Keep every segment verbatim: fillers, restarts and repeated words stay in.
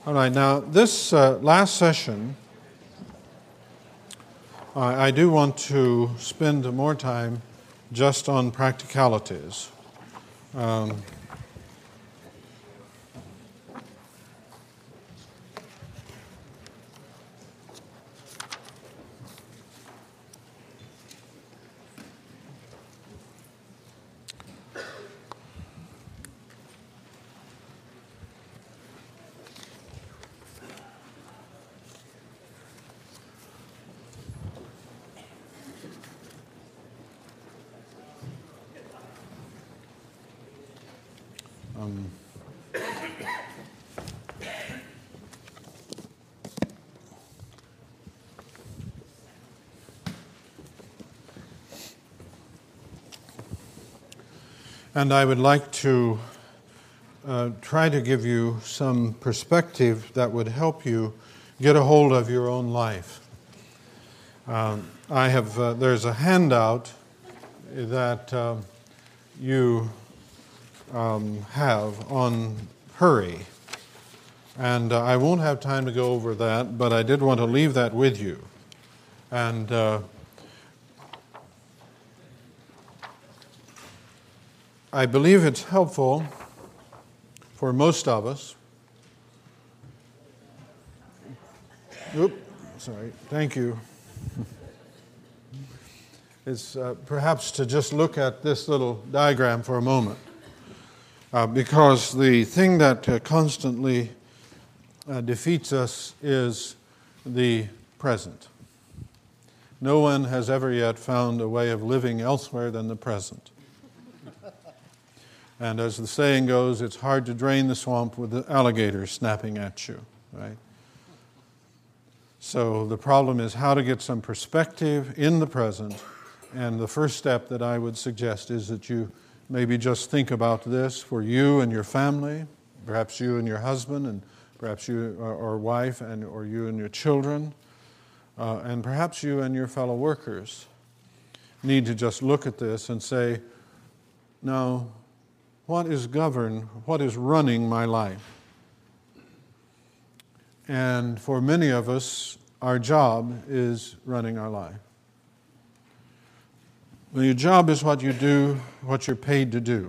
All right, now this uh, last session, I, I do want to spend more time just on practicalities. Um, um, and I would like to uh, try to give you some perspective that would help you get a hold of your own life. Um, I have, uh, there's a handout that uh, you um, have on hurry. And uh, I won't have time to go over that, but I did want to leave that with you. And uh, I believe it's helpful for most of us. Oop, sorry, thank you. It's uh, perhaps to just look at this little diagram for a moment. Uh, because the thing that uh, constantly uh, defeats us is the present. No one has ever yet found a way of living elsewhere than the present. And as the saying goes, it's hard to drain the swamp with the alligator snapping at you, right? So the problem is how to get some perspective in the present. And the first step that I would suggest is that you maybe just think about this for you and your family, perhaps you and your husband, and perhaps you or, or wife, and or you and your children, uh, and perhaps you and your fellow workers need to just look at this and say, now, what is governed, what is running my life? And for many of us, our job is running our life. Well, your job is what you do, what you're paid to do.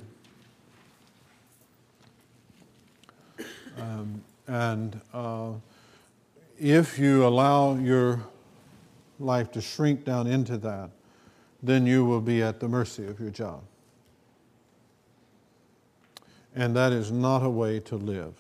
Um, and uh, if you allow your life to shrink down into that, then you will be at the mercy of your job. And that is not a way to live.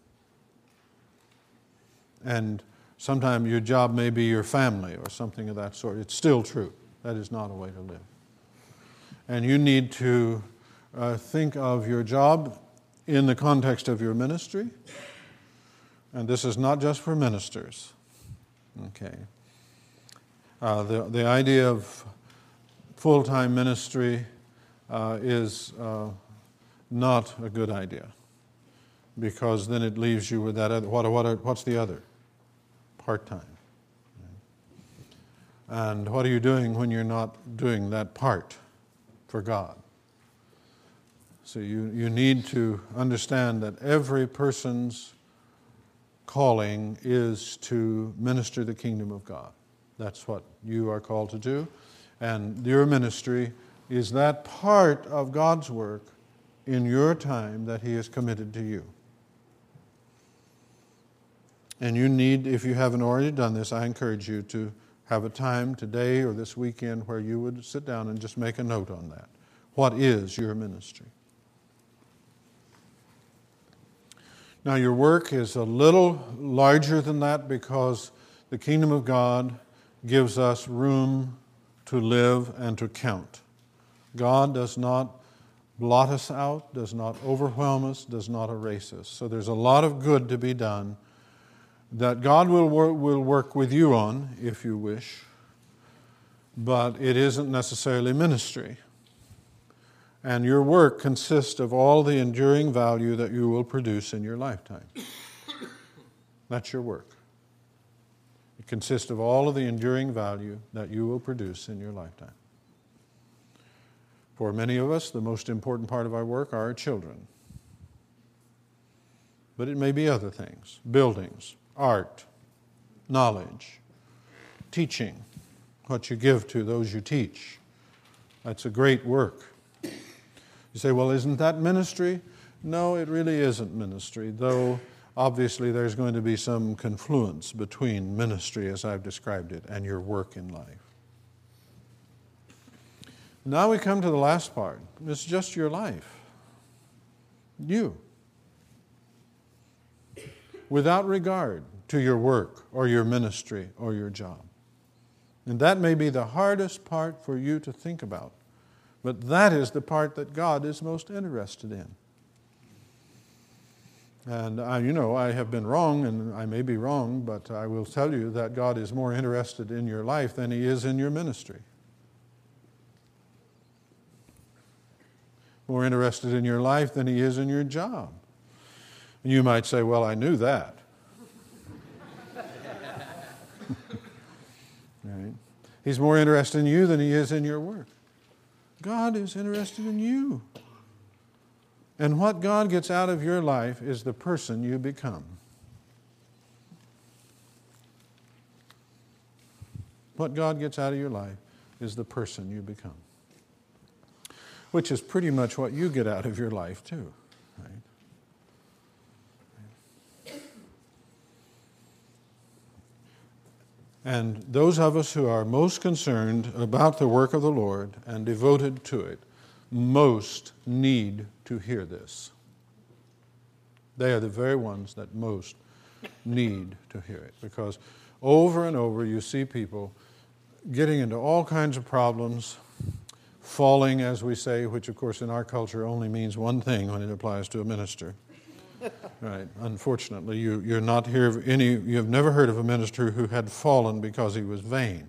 And sometimes your job may be your family or something of that sort. It's still true. That is not a way to live. And you need to uh, think of your job in the context of your ministry. And this is not just for ministers. Okay. Uh, the, the idea of full-time ministry uh, is uh, not a good idea. Because then it leaves you with that other, what, what are, what's the other? Part-time. And what are you doing when you're not doing that part for God? So you, you need to understand that every person's calling is to minister the kingdom of God. That's what you are called to do. And your ministry is that part of God's work in your time that He has committed to you. And you need, if you haven't already done this, I encourage you to have a time today or this weekend where you would sit down and just make a note on that. What is your ministry? Now, your work is a little larger than that because the kingdom of God gives us room to live and to count. God does not blot us out, does not overwhelm us, does not erase us. So there's a lot of good to be done that God will work, will work with you on, if you wish, but it isn't necessarily ministry. And your work consists of all the enduring value that you will produce in your lifetime. That's your work. It consists of all of the enduring value that you will produce in your lifetime. For many of us, the most important part of our work are our children. But it may be other things, buildings, art, knowledge, teaching, what you give to those you teach. That's a great work. You say, well, isn't that ministry? No, it really isn't ministry, though obviously there's going to be some confluence between ministry, as I've described it, and your work in life. Now we come to the last part. It's just your life. You. Without regard to your work or your ministry or your job. And that may be the hardest part for you to think about. But that is the part that God is most interested in. And I, you know, I have been wrong, and I may be wrong, but I will tell you that God is more interested in your life than He is in your ministry. More interested in your life than He is in your job. And you might say, well, I knew that. Right? He's more interested in you than He is in your work. God is interested in you. And what God gets out of your life is the person you become. What God gets out of your life is the person you become. Which is pretty much what you get out of your life too. Right? And those of us who are most concerned about the work of the Lord and devoted to it, most need to hear this. They are the very ones that most need to hear it. Because over and over you see people getting into all kinds of problems, falling, as we say, which of course in our culture only means one thing when it applies to a minister. Right. Unfortunately, you, you're not here of any, you have never heard of a minister who had fallen because he was vain.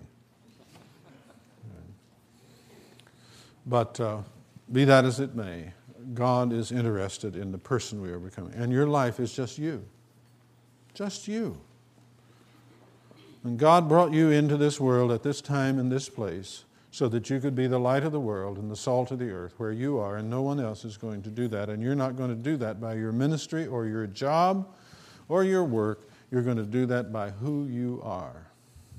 But uh, be that as it may, God is interested in the person we are becoming. And your life is just you. Just you. And God brought you into this world at this time and this place so that you could be the light of the world and the salt of the earth where you are, and no one else is going to do that. And you're not going to do that by your ministry or your job or your work. You're going to do that by who you are.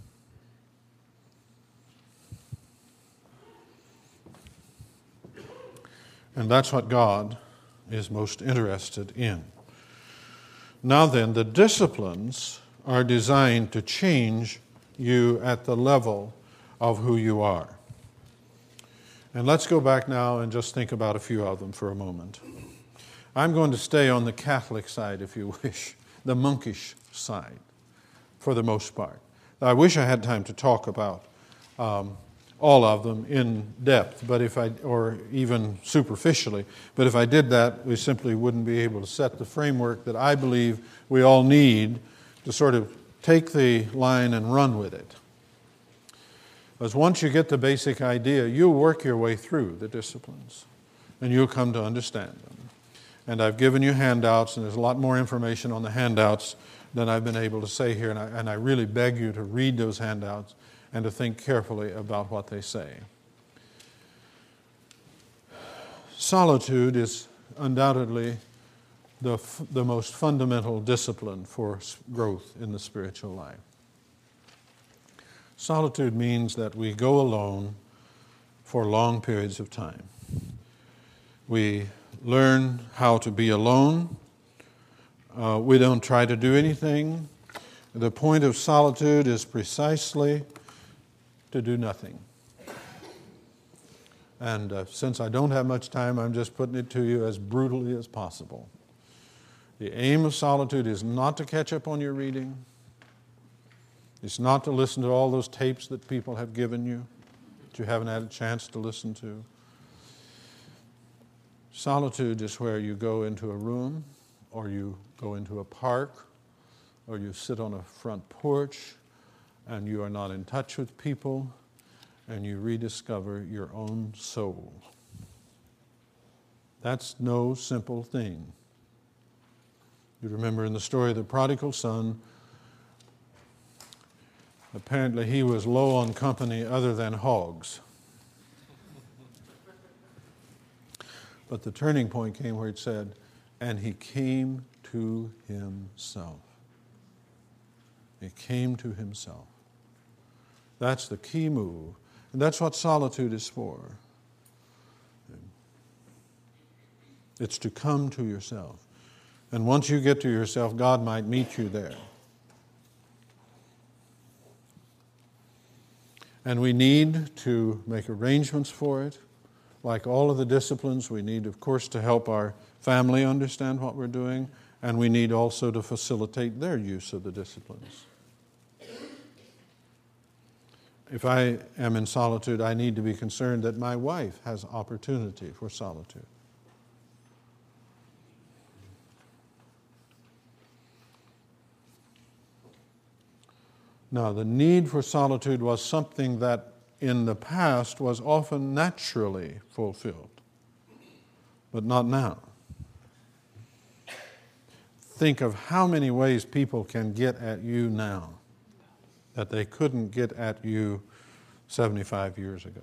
And that's what God is most interested in. Now then, the disciplines are designed to change you at the level of who you are. And let's go back now and just think about a few of them for a moment. I'm going to stay on the Catholic side, if you wish, the monkish side, for the most part. I wish I had time to talk about um, all of them in depth, but if I, or even superficially, but if I did that, we simply wouldn't be able to set the framework that I believe we all need to sort of take the line and run with it. Because once you get the basic idea, you'll work your way through the disciplines, and you'll come to understand them. And I've given you handouts, and there's a lot more information on the handouts than I've been able to say here, and I, and I really beg you to read those handouts and to think carefully about what they say. Solitude is undoubtedly the, the most fundamental discipline for growth in the spiritual life. Solitude means that we go alone for long periods of time. We learn how to be alone. Uh, we don't try to do anything. The point of solitude is precisely to do nothing. And uh, since I don't have much time, I'm just putting it to you as brutally as possible. The aim of solitude is not to catch up on your reading. It's not to listen to all those tapes that people have given you that you haven't had a chance to listen to. Solitude is where you go into a room, or you go into a park, or you sit on a front porch, and you are not in touch with people, and you rediscover your own soul. That's no simple thing. You remember in the story of the prodigal son, apparently he was low on company other than hogs. But the turning point came where it said, and he came to himself. He came to himself. That's the key move. And that's what solitude is for. It's to come to yourself. And once you get to yourself, God might meet you there. And we need to make arrangements for it. Like all of the disciplines, we need, of course, to help our family understand what we're doing, and we need also to facilitate their use of the disciplines. If I am in solitude, I need to be concerned that my wife has opportunity for solitude. Now, the need for solitude was something that in the past was often naturally fulfilled, but not now. Think of how many ways people can get at you now that they couldn't get at you seventy-five years ago.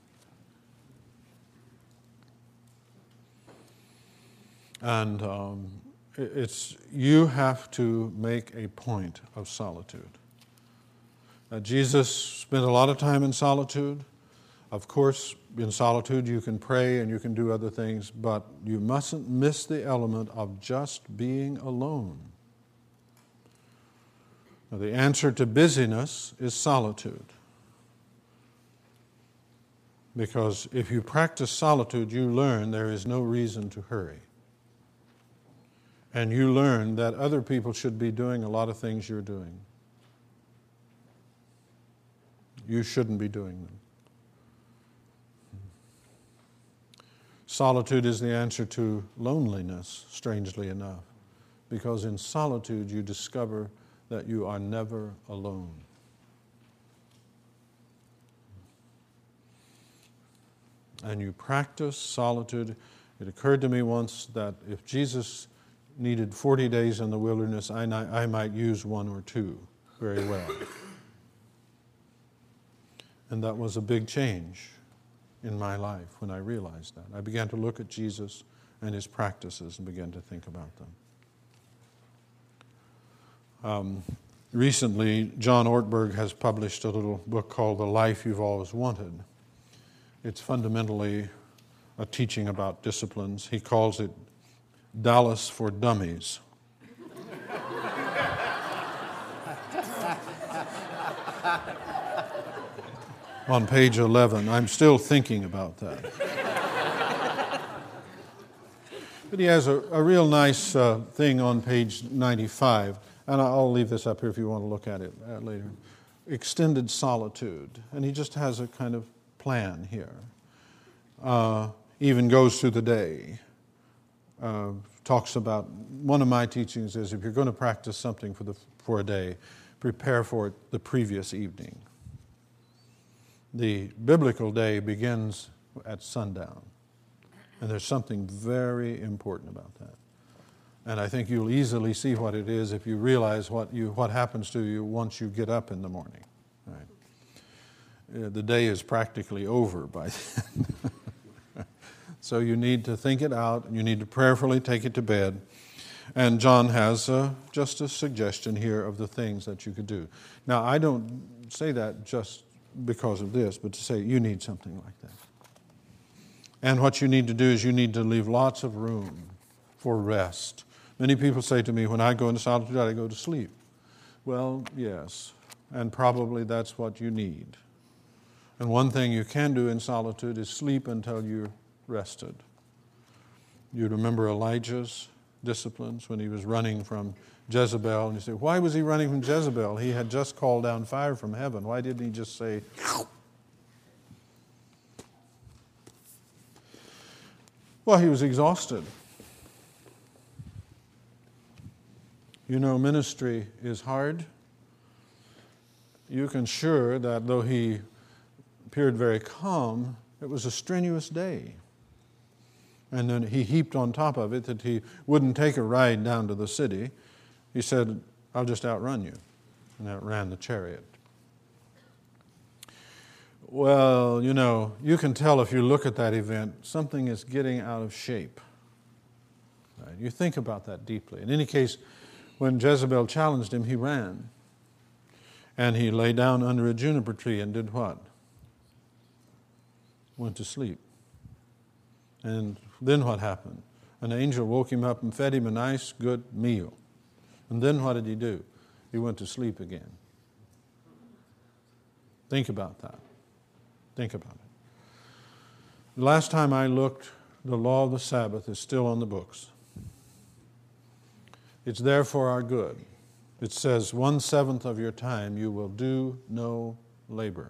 And um, it's you have to make a point of solitude. Uh, Jesus spent a lot of time in solitude. Of course, in solitude you can pray and you can do other things, but you mustn't miss the element of just being alone. Now, the answer to busyness is solitude. Because if you practice solitude, you learn there is no reason to hurry. And you learn that other people should be doing a lot of things you're doing. You shouldn't be doing them. Solitude is the answer to loneliness, strangely enough, because in solitude you discover that you are never alone. And you practice solitude. It occurred to me once that if Jesus needed forty days in the wilderness, I, I might use one or two very well. And that was a big change in my life when I realized that. I began to look at Jesus and his practices and began to think about them. Um, recently, John Ortberg has published a little book called The Life You've Always Wanted. It's fundamentally a teaching about disciplines. He calls it Dallas for Dummies. On page eleven. I'm still thinking about that. But he has a, a real nice uh, thing on page ninety-five, and I'll leave this up here if you want to look at it uh, later. Extended solitude. And he just has a kind of plan here. Uh, even goes through the day. Uh, talks about, one of my teachings is if you're going to practice something for the for a day, prepare for it the previous evening. The biblical day begins at sundown. And there's something very important about that. And I think you'll easily see what it is if you realize what you what happens to you once you get up in the morning. Right? The day is practically over by then. So you need to think it out, and you need to prayerfully take it to bed. And John has uh, just a suggestion here of the things that you could do. Now, I don't say that just because of this, but to say you need something like that. And what you need to do is you need to leave lots of room for rest. Many people say to me, when I go into solitude, I go to sleep. Well, yes, and probably that's what you need. And one thing you can do in solitude is sleep until you're rested. You remember Elijah's disciplines when he was running from Jezebel, and you say, why was he running from Jezebel? He had just called down fire from heaven. Why didn't he just say, well, he was exhausted. You know, ministry is hard. You can sure that though he appeared very calm, it was a strenuous day. And then he heaped on top of it that he wouldn't take a ride down to the city. He said, I'll just outrun you. And outran the chariot. Well, you know, you can tell if you look at that event, something is getting out of shape. Right? You think about that deeply. In any case, when Jezebel challenged him, he ran. And he lay down under a juniper tree and did what? Went to sleep. And then what happened? An angel woke him up and fed him a nice, good meal. And then what did he do? He went to sleep again. Think about that. Think about it. The last time I looked, the law of the Sabbath is still on the books. It's there for our good. It says, one seventh of your time you will do no labor.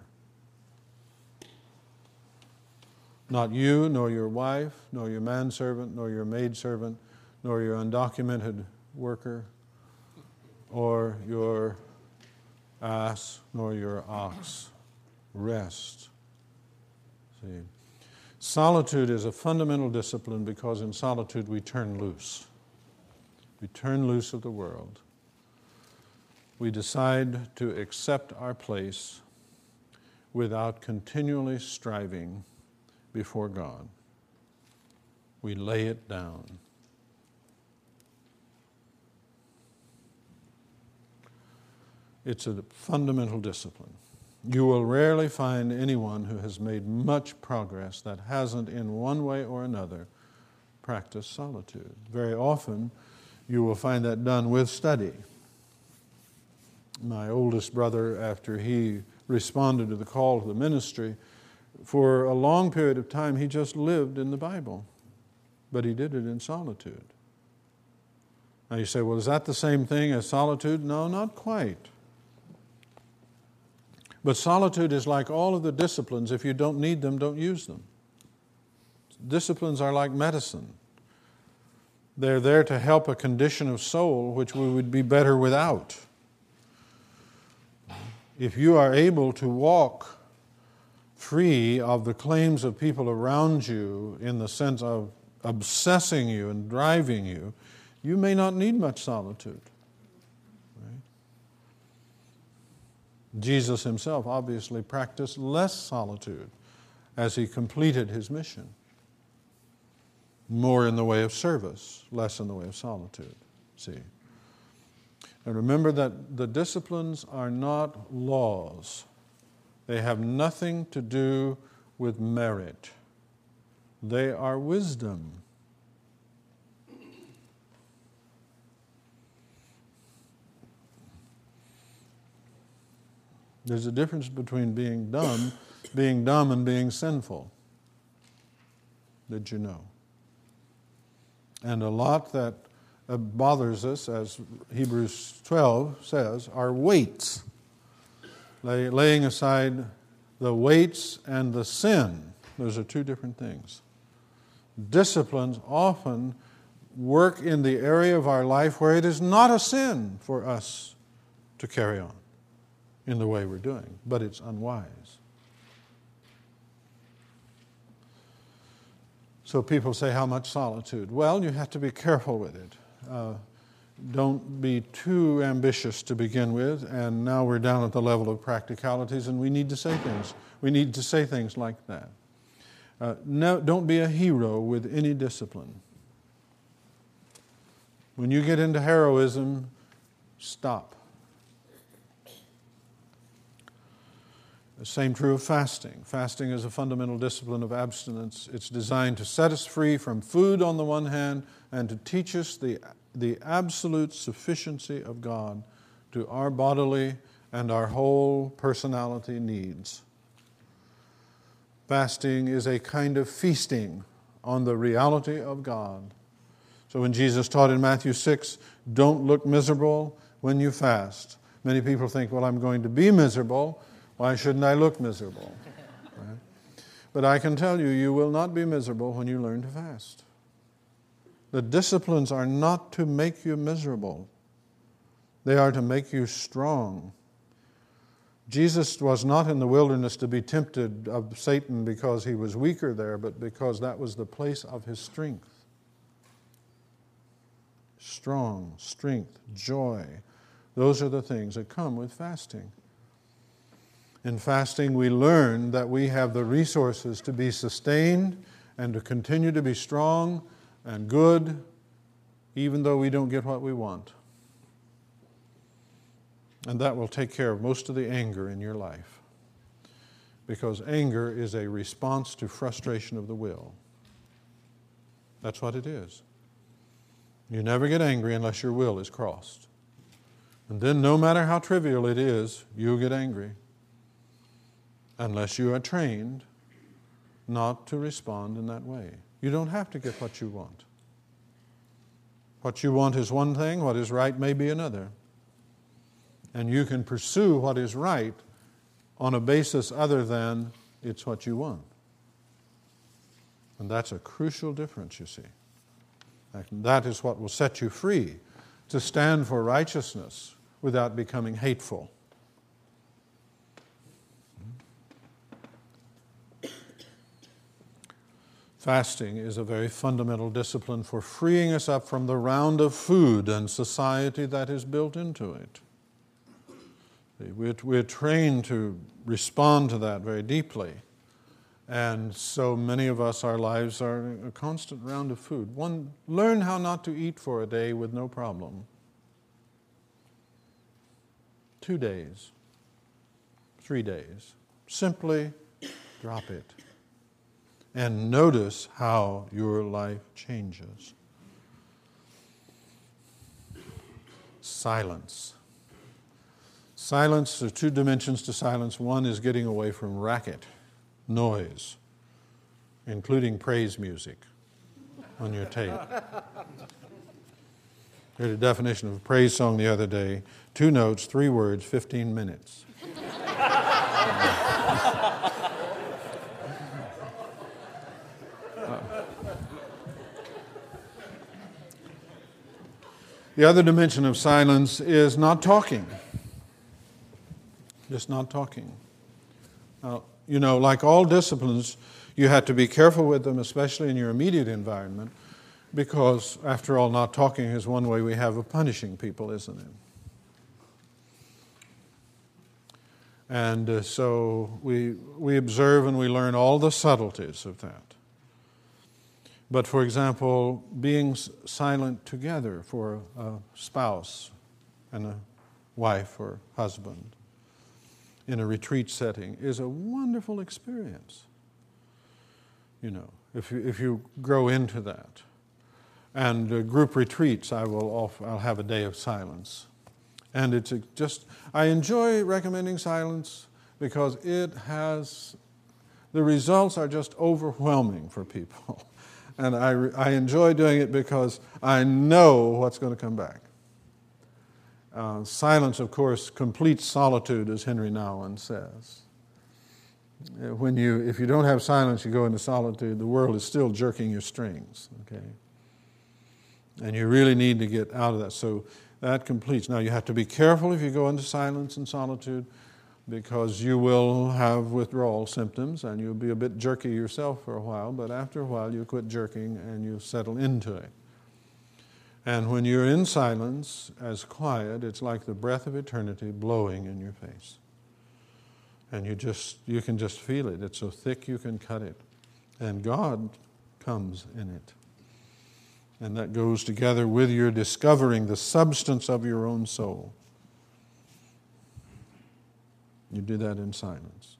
Not you, nor your wife, nor your manservant, nor your maidservant, nor your undocumented worker, or your ass, nor your ox. Rest. See, solitude is a fundamental discipline because in solitude we turn loose. We turn loose of the world. We decide to accept our place without continually striving before God. We lay it down. It's a fundamental discipline. You will rarely find anyone who has made much progress that hasn't, in one way or another, practiced solitude. Very often, you will find that done with study. My oldest brother, after he responded to the call to the ministry, for a long period of time, he just lived in the Bible. But he did it in solitude. Now you say, well, is that the same thing as solitude? No, not quite. But solitude is like all of the disciplines. If you don't need them, don't use them. Disciplines are like medicine. They're there to help a condition of soul which we would be better without. If you are able to walk free of the claims of people around you in the sense of obsessing you and driving you, you may not need much solitude. Right? Jesus himself obviously practiced less solitude as he completed his mission. More in the way of service, less in the way of solitude. See? And remember that the disciplines are not laws. They have nothing to do with merit. They are wisdom. There's a difference between being dumb, being dumb and being sinful. Did you know? And a lot that uh, bothers us, as Hebrews twelve says, are weights. Lay, laying aside the weights and the sin. Those are two different things. Disciplines often work in the area of our life where it is not a sin for us to carry on in the way we're doing, but it's unwise. So people say, how much solitude? Well, you have to be careful with it. Uh, don't be too ambitious to begin with, and now we're down at the level of practicalities, and we need to say things. We need to say things like that. Uh, no, don't be a hero with any discipline. When you get into heroism, stop. The same true of fasting. Fasting is a fundamental discipline of abstinence. It's designed to set us free from food on the one hand and to teach us the, the absolute sufficiency of God to our bodily and our whole personality needs. Fasting is a kind of feasting on the reality of God. So when Jesus taught in Matthew six, don't look miserable when you fast. Many people think, well, I'm going to be miserable. Why shouldn't I look miserable? Right? But I can tell you, you will not be miserable when you learn to fast. The disciplines are not to make you miserable. They are to make you strong. Jesus was not in the wilderness to be tempted of Satan because he was weaker there, but because that was the place of his strength. Strong, strength, joy. Those are the things that come with fasting. In fasting, we learn that we have the resources to be sustained and to continue to be strong and good even though we don't get what we want. And that will take care of most of the anger in your life. Because anger is a response to frustration of the will. That's what it is. You never get angry unless your will is crossed. And then no matter how trivial it is, you'll get angry. Unless you are trained not to respond in that way. You don't have to get what you want. What you want is one thing, what is right may be another. And you can pursue what is right on a basis other than it's what you want. And that's a crucial difference, you see. That is what will set you free to stand for righteousness without becoming hateful. Fasting is a very fundamental discipline for freeing us up from the round of food and society that is built into it. We're, we're trained to respond to that very deeply. And so many of us, our lives are a constant round of food. One, learn how not to eat for a day with no problem. Two days, three days. Simply drop it. And notice how your life changes. Silence. Silence, there are two dimensions to silence. One is getting away from racket, noise, including praise music on your tape. I heard a definition of a praise song the other day. Two notes, three words, fifteen minutes. The other dimension of silence is not talking. Just not talking. Now, you know, like all disciplines, you have to be careful with them, especially in your immediate environment, because, after all, not talking is one way we have of punishing people, isn't it? And uh, so we we observe and we learn all the subtleties of that. But, for example, being silent together for a spouse and a wife or husband in a retreat setting is a wonderful experience. You know, if you, if you grow into that. And uh, group retreats, I will off, I'll have a day of silence. And it's a, just, I enjoy recommending silence because it has, the results are just overwhelming for people. And I, I enjoy doing it because I know what's going to come back. Uh, silence, of course, completes solitude, as Henry Nouwen says. When you, if you don't have silence, you go into solitude, the world is still jerking your strings, okay? And you really need to get out of that. So that completes. Now, you have to be careful if you go into silence and solitude, because you will have withdrawal symptoms and you'll be a bit jerky yourself for a while, but after a while you quit jerking and you settle into it. And when you're in silence, as quiet, it's like the breath of eternity blowing in your face. And you just you can just feel it. It's so thick you can cut it. And God comes in it. And that goes together with your discovering the substance of your own soul. You do that in silence.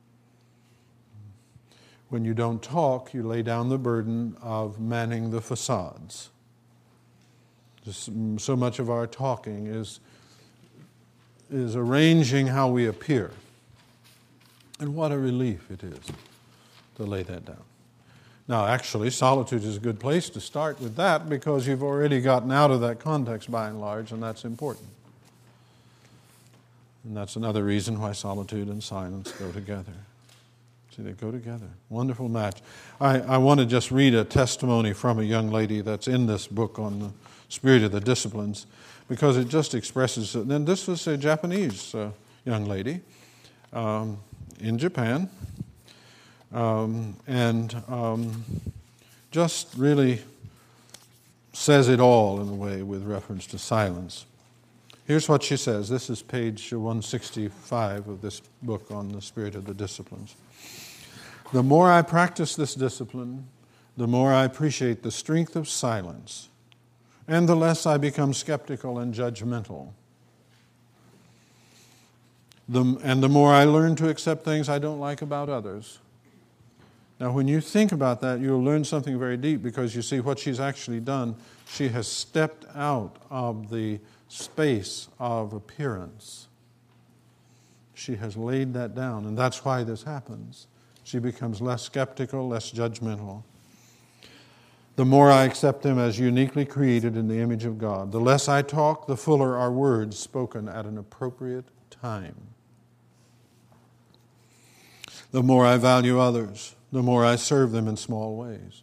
When you don't talk, you lay down the burden of manning the facades. Just so much of our talking is, is arranging how we appear. And what a relief it is to lay that down. Now, actually, solitude is a good place to start with that because you've already gotten out of that context by and large, and that's important. And that's another reason why solitude and silence go together. See, they go together. Wonderful match. I, I want to just read a testimony from a young lady that's in this book on the Spirit of the Disciplines, because it just expresses it. And this was a Japanese uh, young lady um, in Japan, um, and um, just really says it all in a way with reference to silence. Here's what she says. This is page one sixty-five of this book on the Spirit of the Disciplines. The more I practice this discipline, the more I appreciate the strength of silence and the less I become skeptical and judgmental. The, and the more I learn to accept things I don't like about others. Now, when you think about that, you'll learn something very deep, because you see what she's actually done. She has stepped out of the space of appearance. She has laid that down, and that's why this happens. She becomes less skeptical, less judgmental. The more I accept him as uniquely created in the image of God, the less I talk, the fuller are words spoken at an appropriate time. The more I value others, the more I serve them in small ways.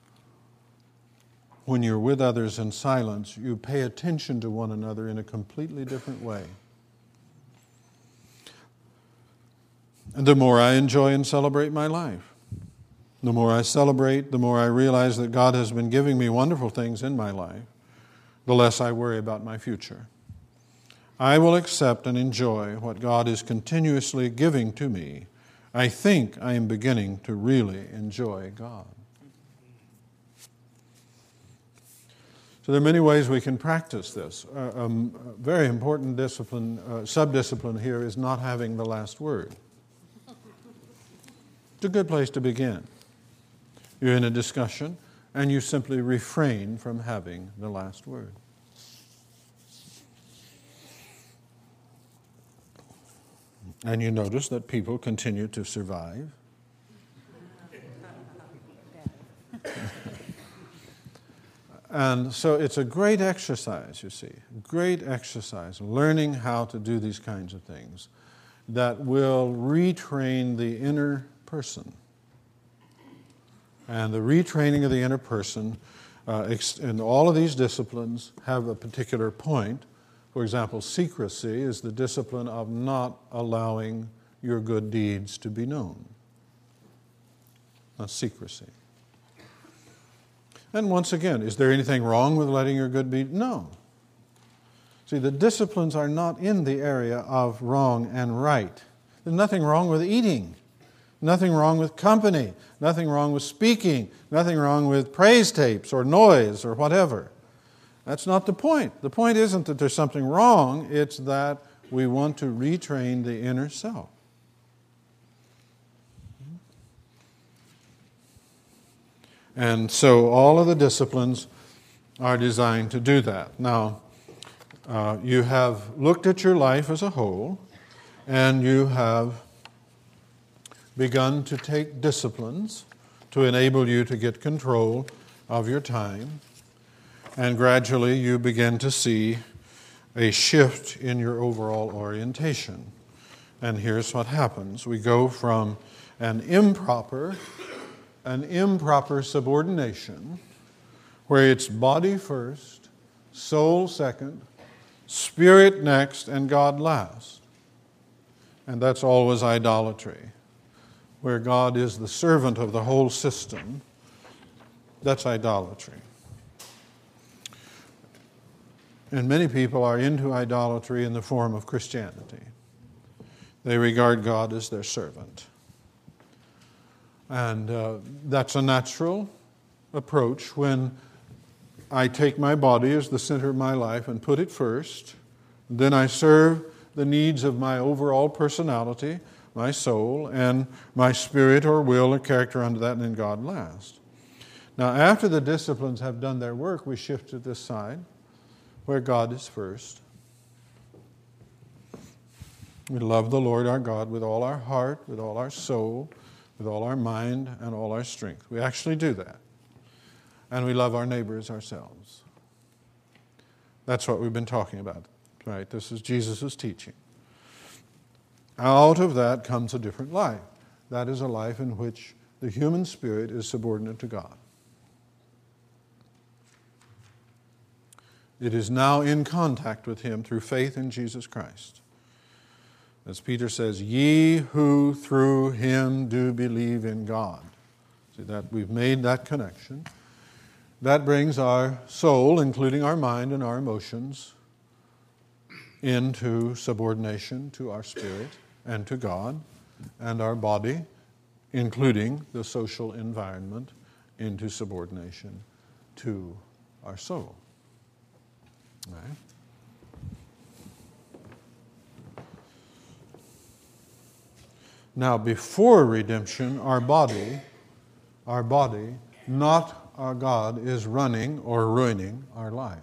When you're with others in silence, you pay attention to one another in a completely different way. And the more I enjoy and celebrate my life, the more I celebrate, the more I realize that God has been giving me wonderful things in my life, the less I worry about my future. I will accept and enjoy what God is continuously giving to me. I think I am beginning to really enjoy God. So there are many ways we can practice this. Uh, um, a very important discipline, uh, sub-discipline here is not having the last word. It's a good place to begin. You're in a discussion, and you simply refrain from having the last word. And you notice that people continue to survive. And so it's a great exercise, you see, great exercise, learning how to do these kinds of things that will retrain the inner person. And the retraining of the inner person uh, in all of these disciplines have a particular point. For example, secrecy is the discipline of not allowing your good deeds to be known. That's secrecy. And once again, is there anything wrong with letting your good be? No. See, the disciplines are not in the area of wrong and right. There's nothing wrong with eating. Nothing wrong with company. Nothing wrong with speaking. Nothing wrong with praise tapes or noise or whatever. That's not the point. The point isn't that there's something wrong. It's that we want to retrain the inner self. And so all of the disciplines are designed to do that. Now, uh, you have looked at your life as a whole, and you have begun to take disciplines to enable you to get control of your time. And gradually you begin to see a shift in your overall orientation. And here's what happens. We go from an improper, an improper subordination, where it's body first, soul second, spirit next, and God last. And that's always idolatry. Where God is the servant of the whole system, that's idolatry. And many people are into idolatry in the form of Christianity. They regard God as their servant. And uh, that's a natural approach when I take my body as the center of my life and put it first. Then I serve the needs of my overall personality, my soul, and my spirit or will or character under that, and then God last. Now, after the disciplines have done their work, we shift to this side, where God is first. We love the Lord our God with all our heart, with all our soul, with all our mind, and all our strength. We actually do that. And we love our neighbors ourselves. That's what we've been talking about, right? This is Jesus' teaching. Out of that comes a different life. That is a life in which the human spirit is subordinate to God. It is now in contact with Him through faith in Jesus Christ. As Peter says, ye who through Him do believe in God. See that we've made that connection. That brings our soul, including our mind and our emotions, into subordination to our spirit and to God, and our body, including the social environment, into subordination to our soul. Right? Now, before redemption, our body, our body, not our God, is running or ruining our life.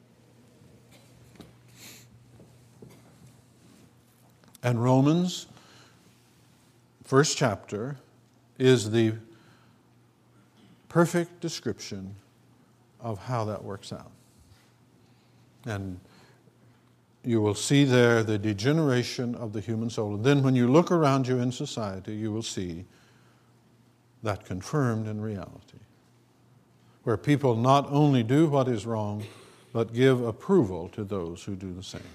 And Romans, first chapter, is the perfect description of how that works out. And you will see there the degeneration of the human soul. And then when you look around you in society, you will see that confirmed in reality, where people not only do what is wrong, but give approval to those who do the same.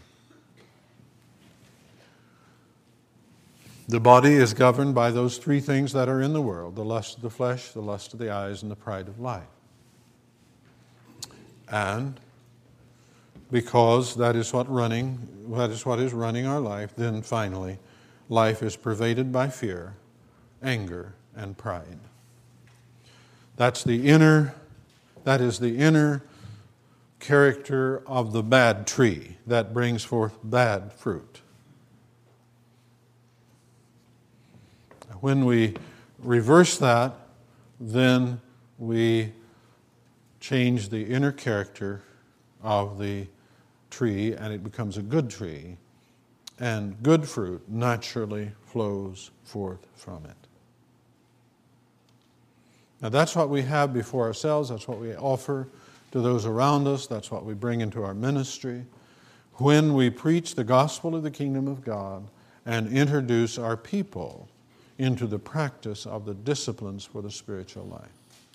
The body is governed by those three things that are in the world: the lust of the flesh, the lust of the eyes, and the pride of life. And because that is what running, that is what is running our life, then finally, life is pervaded by fear, anger, and pride. That's the inner, that is the inner character of the bad tree that brings forth bad fruit. When we reverse that, then we change the inner character of the tree, and it becomes a good tree, and good fruit naturally flows forth from it. Now that's what we have before ourselves, that's what we offer to those around us, that's what we bring into our ministry when we preach the gospel of the kingdom of God and introduce our people into the practice of the disciplines for the spiritual life.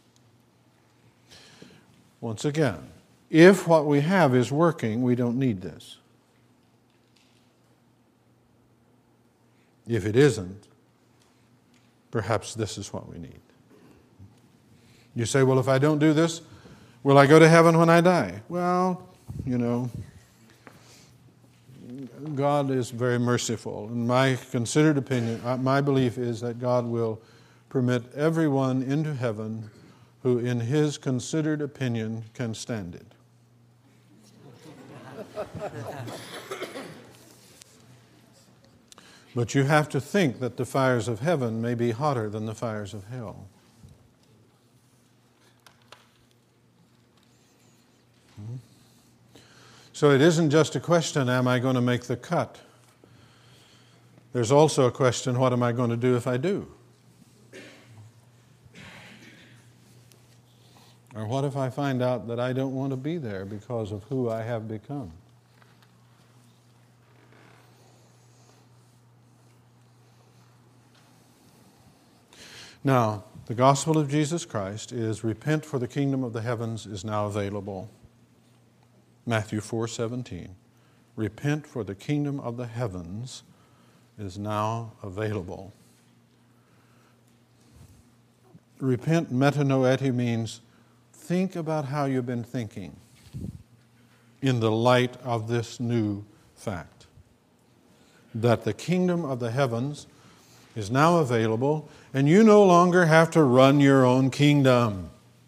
Once again, if what we have is working, we don't need this. If it isn't, perhaps this is what we need. You say, well, if I don't do this, will I go to heaven when I die? Well, you know, God is very merciful. And my considered opinion, my belief is that God will permit everyone into heaven who, in his considered opinion, can stand it. But you have to think that the fires of heaven may be hotter than the fires of hell. Hmm? So it isn't just a question, am I going to make the cut? There's also a question, what am I going to do if I do? Or what if I find out that I don't want to be there because of who I have become? Now, the gospel of Jesus Christ is repent, for the kingdom of the heavens is now available. Matthew four seventeen. Repent, for the kingdom of the heavens is now available. Repent, metanoeti, means think about how you've been thinking in the light of this new fact, that the kingdom of the heavens is now available, and you no longer have to run your own kingdom.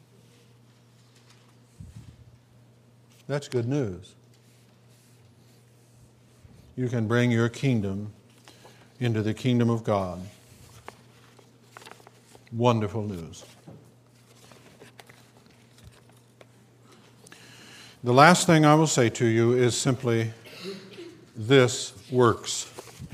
That's good news. You can bring your kingdom into the kingdom of God. Wonderful news. The last thing I will say to you is simply, this works.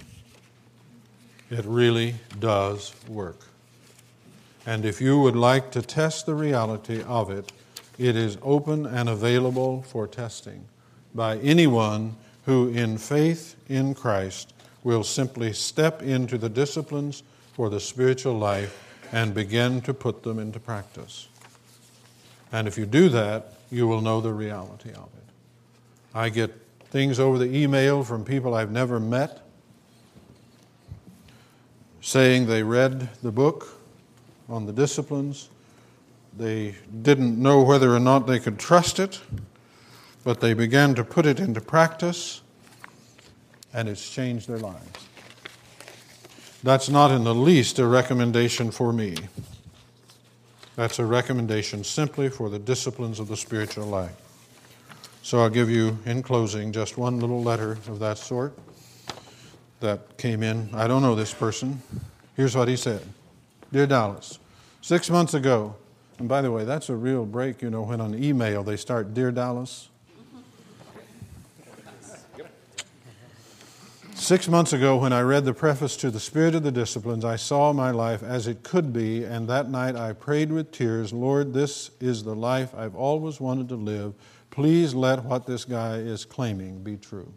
It really does work. And if you would like to test the reality of it, it is open and available for testing by anyone who, in faith in Christ, will simply step into the disciplines for the spiritual life and begin to put them into practice. And if you do that, you will know the reality of it. I get things over the email from people I've never met saying they read the book on the disciplines. They didn't know whether or not they could trust it, but they began to put it into practice, and it's changed their lives. That's not in the least a recommendation for me. That's a recommendation simply for the disciplines of the spiritual life. So I'll give you, in closing, just one little letter of that sort that came in. I don't know this person. Here's what he said. Dear Dallas, six months ago, and by the way, that's a real break, you know, when on email they start, Dear Dallas. Six months ago, when I read the preface to The Spirit of the Disciplines, I saw my life as it could be, and that night I prayed with tears, Lord, this is the life I've always wanted to live. Please let what this guy is claiming be true.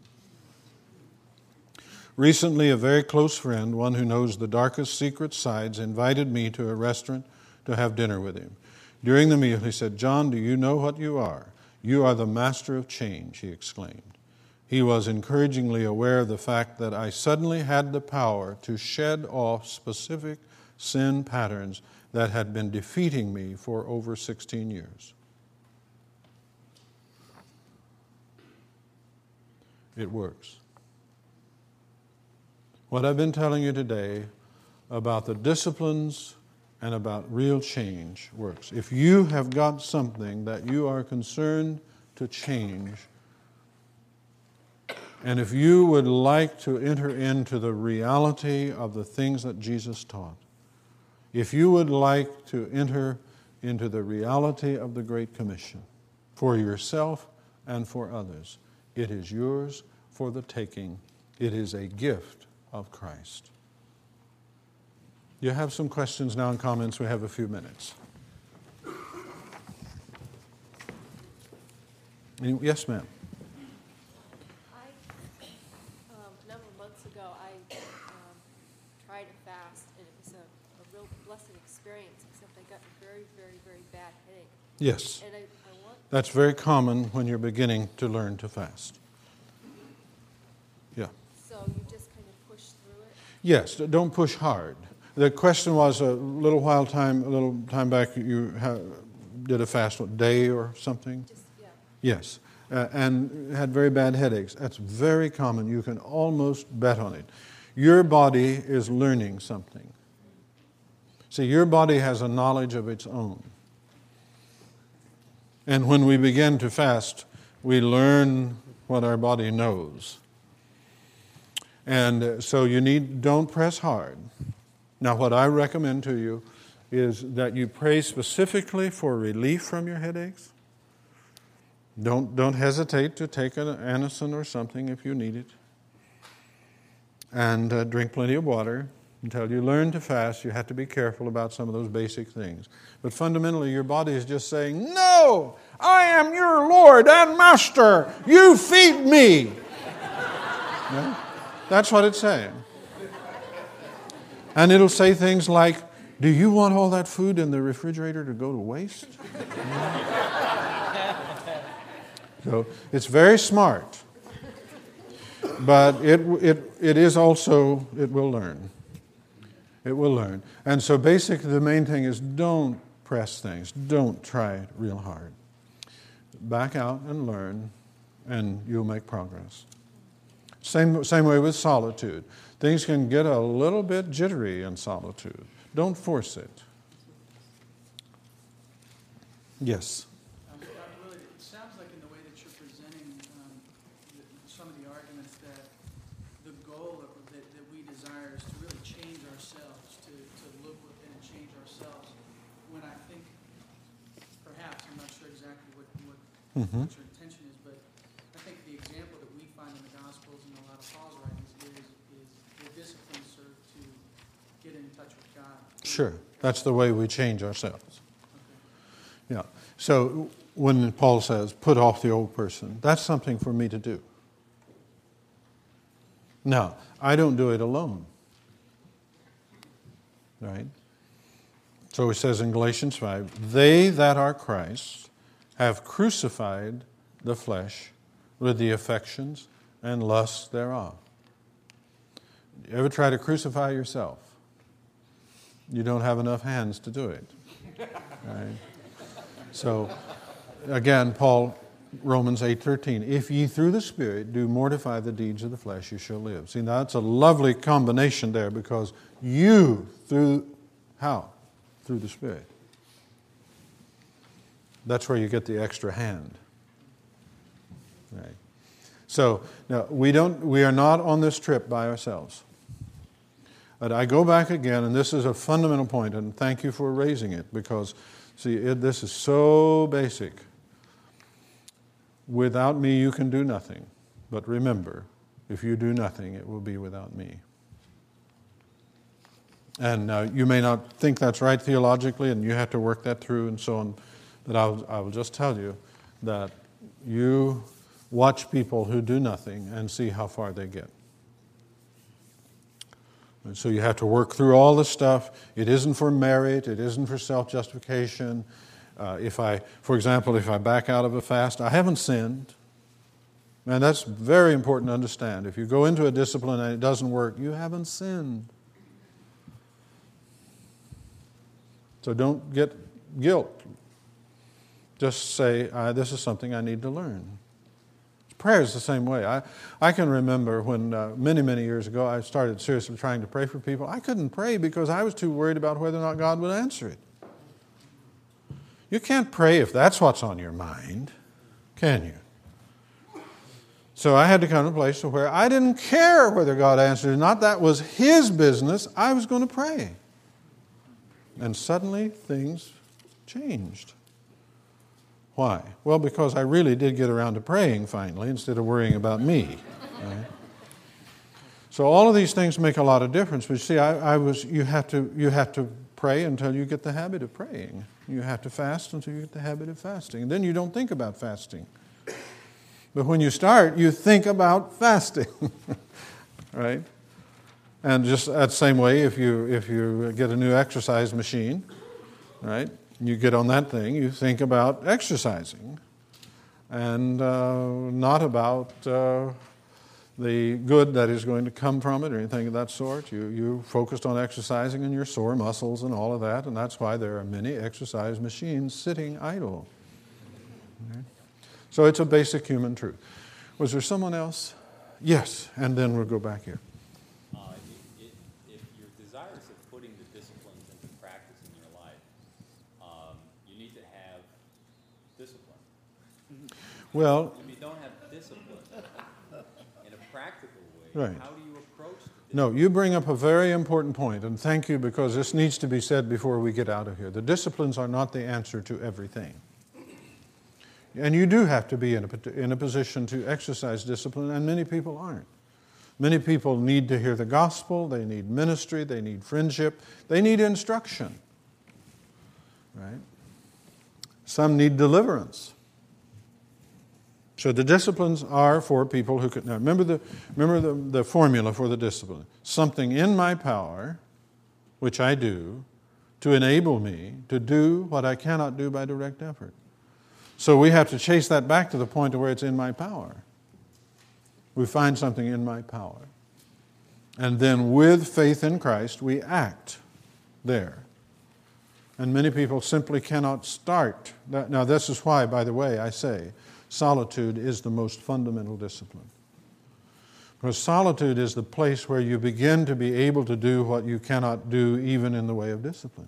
Recently, a very close friend, one who knows the darkest secret sides, invited me to a restaurant to have dinner with him. During the meal, he said, John, do you know what you are? You are the master of change, he exclaimed. He was encouragingly aware of the fact that I suddenly had the power to shed off specific sin patterns that had been defeating me for over sixteen years. It works. What I've been telling you today about the disciplines and about real change works. If you have got something that you are concerned to change, and if you would like to enter into the reality of the things that Jesus taught, if you would like to enter into the reality of the Great Commission for yourself and for others, it is yours for the taking. It is a gift of Christ. You have some questions now and comments. We have a few minutes. Any, yes, ma'am. Yes. And I, I want That's very common when you're beginning to learn to fast. Yeah. So you just kind of push through it? Yes, don't push hard. The question was a little while time, a little time back, you ha- did a fast, what, day or something? Just, yeah. Yes, uh, and had very bad headaches. That's very common. You can almost bet on it. Your body is learning something. See, your body has a knowledge of its own. And when we begin to fast, we learn what our body knows. And so you need, don't press hard. Now, what I recommend to you is that you pray specifically for relief from your headaches. Don't, don't hesitate to take an Anacin or something if you need it. And uh, drink plenty of water. Until you learn to fast, you have to be careful about some of those basic things. But fundamentally, your body is just saying, no, I am your Lord and Master. You feed me. No? That's what it's saying. And it'll say things like, do you want all that food in the refrigerator to go to waste? So it's very smart. But it, it, it is also, it will learn. It will learn. And so basically the main thing is don't press things. Don't try it real hard. Back out and learn, and you'll make progress. Same, same way with solitude. Things can get a little bit jittery in solitude. Don't force it. Yes? Um, Doctor Willard, it sounds like in the way that you're presenting um, the, some of the arguments that the goal of, that, that we desire is to really change ourselves, to, to look within and change ourselves. When I think, perhaps, I'm not sure exactly what, what, Mm-hmm. what your intention is, but I think the example that we find in the Gospels and a lot of Paul's writings is, is the discipline served to get in touch with God. Sure. That's the way we change ourselves. Okay. Yeah. So when Paul says, put off the old person, that's something for me to do. Now, I don't do it alone. Right? So he says in Galatians five, they that are Christ have crucified the flesh with the affections and lusts thereof. You ever try to crucify yourself? You don't have enough hands to do it. Right? So, again, Paul, Romans eight thirteen, if ye through the Spirit do mortify the deeds of the flesh, you shall live. See, now that's a lovely combination there, because you, through, how? Through the Spirit. That's where you get the extra hand. Right. So now we don't. We are not on this trip by ourselves. But I go back again, and this is a fundamental point, and thank you for raising it, because, see, it, this is so basic. Without me, you can do nothing. But remember, if you do nothing, it will be without me. And uh, you may not think that's right theologically, and you have to work that through and so on. But I'll, I will just tell you that you watch people who do nothing and see how far they get. And so you have to work through all this stuff. It isn't for merit. It isn't for self-justification. Uh, if I, for example, if I back out of a fast, I haven't sinned. And that's very important to understand. If you go into a discipline and it doesn't work, you haven't sinned. So don't get guilt. Just say, uh, this is something I need to learn. Prayer is the same way. I, I can remember when uh, many, many years ago I started seriously trying to pray for people. I couldn't pray because I was too worried about whether or not God would answer it. You can't pray if that's what's on your mind, can you? So I had to come to a place where I didn't care whether God answered or not. That was His business. I was going to pray. And suddenly things changed. Why? Well, because I really did get around to praying finally instead of worrying about me. Right? So all of these things make a lot of difference. But you see, I, I was you have to you have to pray until you get the habit of praying. You have to fast until you get the habit of fasting. And then you don't think about fasting. But when you start, you think about fasting. Right? And just that same way, if you if you get a new exercise machine, right? You get on that thing, you think about exercising, and uh, not about uh, the good that is going to come from it or anything of that sort. You you focused on exercising and your sore muscles and all of that, and that's why there are many exercise machines sitting idle. Okay? So it's a basic human truth. Was there someone else? Yes, and then we'll go back here. Well, if you don't have discipline in a practical way, right. How do you approach it? No, you bring up a very important point, and thank you, because this needs to be said before we get out of here. The disciplines are not the answer to everything. And you do have to be in a, in a position to exercise discipline, and many people aren't. Many people need to hear the gospel, they need ministry, they need friendship, they need instruction. Right? Some need deliverance. So the disciplines are for people who could. Now remember the remember the, the formula for the discipline. Something in my power, which I do, to enable me to do what I cannot do by direct effort. So we have to chase that back to the point to where it's in my power. We find something in my power. And then with faith in Christ, we act there. And many people simply cannot start. Now this is why, by the way, I say, solitude is the most fundamental discipline. Because solitude is the place where you begin to be able to do what you cannot do even in the way of discipline.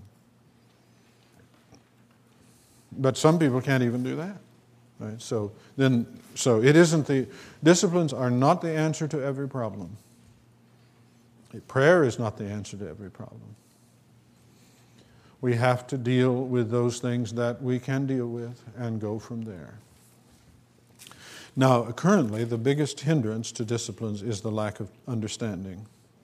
But some people can't even do that. Right? So then, so it isn't the, disciplines are not the answer to every problem. Prayer is not the answer to every problem. We have to deal with those things that we can deal with and go from there. Now, currently, the biggest hindrance to disciplines is the lack of understanding.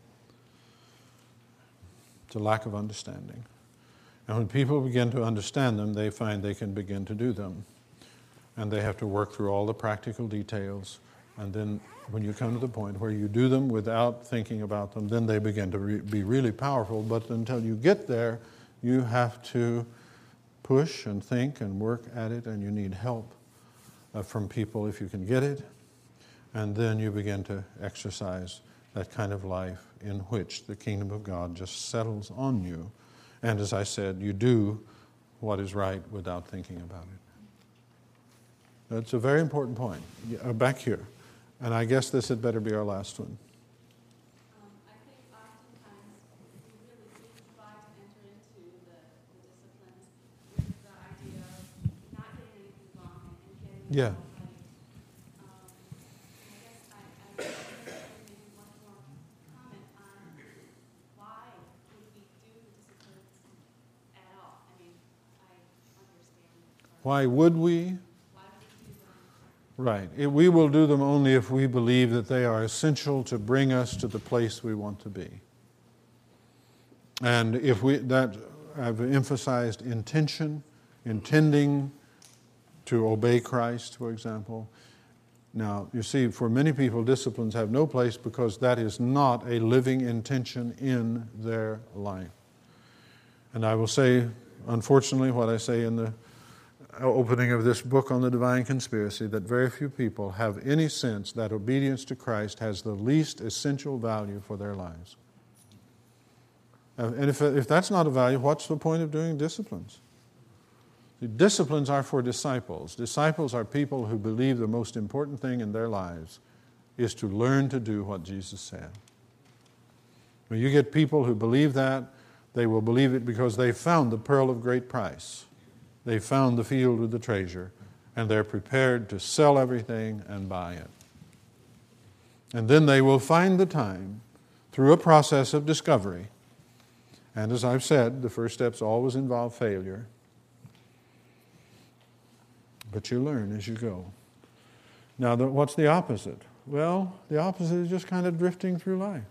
It's a lack of understanding. And when people begin to understand them, they find they can begin to do them. And they have to work through all the practical details. And then when you come to the point where you do them without thinking about them, then they begin to re- be really powerful. But until you get there, you have to push and think and work at it, and you need help uh, from people if you can get it. And then you begin to exercise that kind of life in which the kingdom of God just settles on you. And as I said, you do what is right without thinking about it. That's a very important point. Yeah, back here. And I guess this had better be our last one. Um, I think oftentimes we really do try to enter into the, the disciplines with the idea of not getting anything wrong and getting it Yeah. all right. Um, Why would we? Right. It, we will do them only if we believe that they are essential to bring us to the place we want to be. And if we, that, I've emphasized intention, intending to obey Christ, for example. Now, you see, for many people, disciplines have no place because that is not a living intention in their life. And I will say, unfortunately, what I say in the opening of this book on the divine conspiracy, that very few people have any sense that obedience to Christ has the least essential value for their lives. And if, if that's not a value, what's the point of doing disciplines? The disciplines are for disciples. Disciples are people who believe the most important thing in their lives is to learn to do what Jesus said. When you get people who believe that, they will believe it because they found the pearl of great price. They found the field with the treasure, and they're prepared to sell everything and buy it. And then they will find the time, through a process of discovery, and as I've said, the first steps always involve failure, but you learn as you go. Now, the, what's the opposite? Well, the opposite is just kind of drifting through life.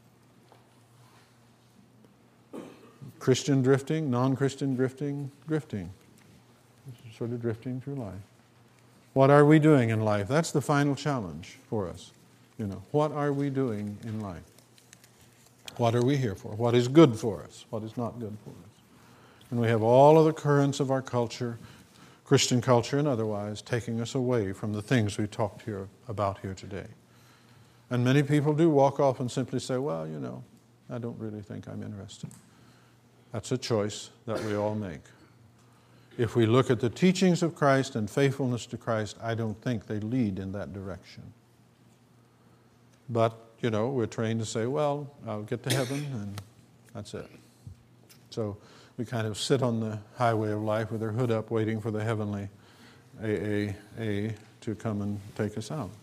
Christian drifting, non-Christian drifting, drifting. Sort of drifting through life. What are we doing in life? That's the final challenge for us. You know, what are we doing in life? What are we here for? What is good for us? What is not good for us? And we have all of the currents of our culture, Christian culture and otherwise, taking us away from the things we talked here about here today. And many people do walk off and simply say, well, you know, I don't really think I'm interested. That's a choice that we all make. If we look at the teachings of Christ and faithfulness to Christ, I don't think they lead in that direction. But, you know, we're trained to say, well, I'll get to heaven and that's it. So we kind of sit on the highway of life with our hood up waiting for the heavenly A A A to come and take us out.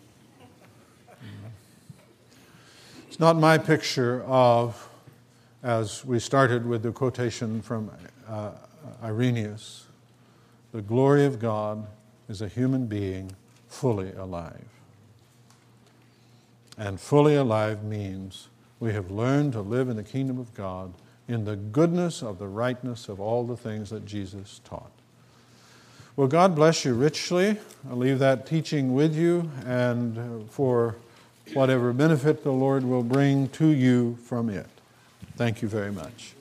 It's not my picture of, as we started with the quotation from uh, Irenaeus, the glory of God is a human being fully alive. And fully alive means we have learned to live in the kingdom of God in the goodness of the rightness of all the things that Jesus taught. Well, God bless you richly. I'll leave that teaching with you, and for whatever benefit the Lord will bring to you from it. Thank you very much.